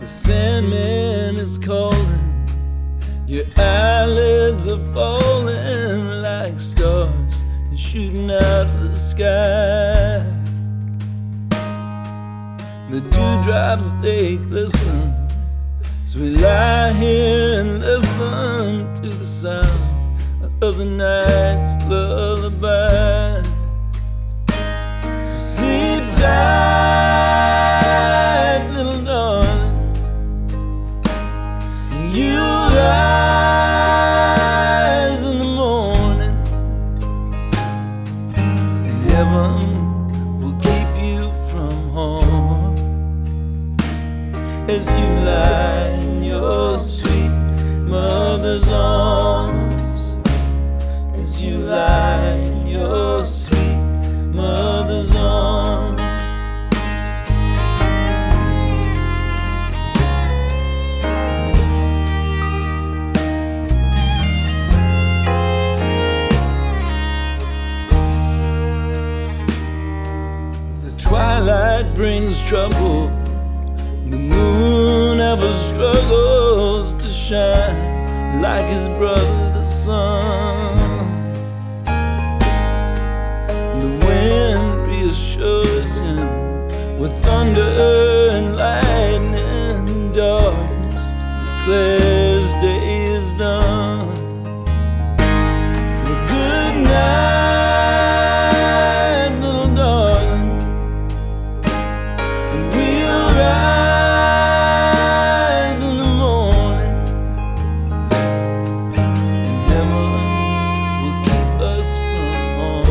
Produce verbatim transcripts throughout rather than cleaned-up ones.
Sandman is calling, your eyelids are falling like stars and shooting out of the sky. The dewdrops, they glisten as we lie here and listen to the sound of the night's lullaby. Sleep tight, little darling, you'll rise in the morning, and heaven will keep you from harm as you lie in your sweet mother's arms, as you lie in your sweet mother's arms. The twilight brings trouble, the moon ever struggles to shine like his brother the sun. The wind reassures him with thunder and lightning. Darkness declares day is done. Well, good night, little darling, we'll rise in the morning, and heaven will keep us from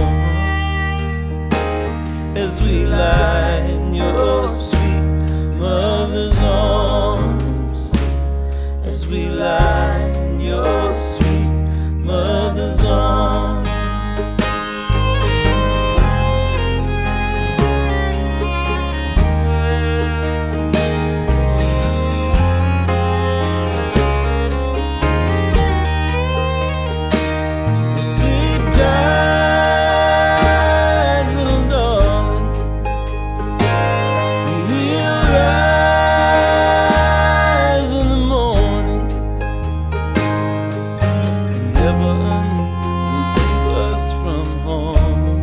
harm as we lie in your sweet mother's arms, as we lie in your sweet mother's arms. Sleep tight, little darling, we'll rise in the morning, and heaven will keep us from harm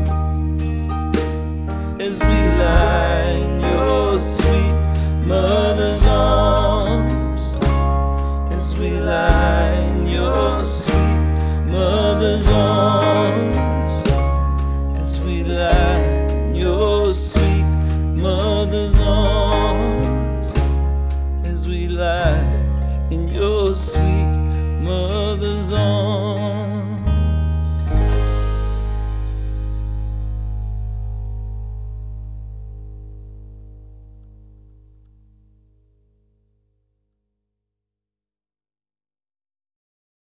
as we lie in your sweet mother's arms, as we lie in your sweet mother's arms, as we lie in your sweet mother's arms, as we lie in your sweet mother's arms.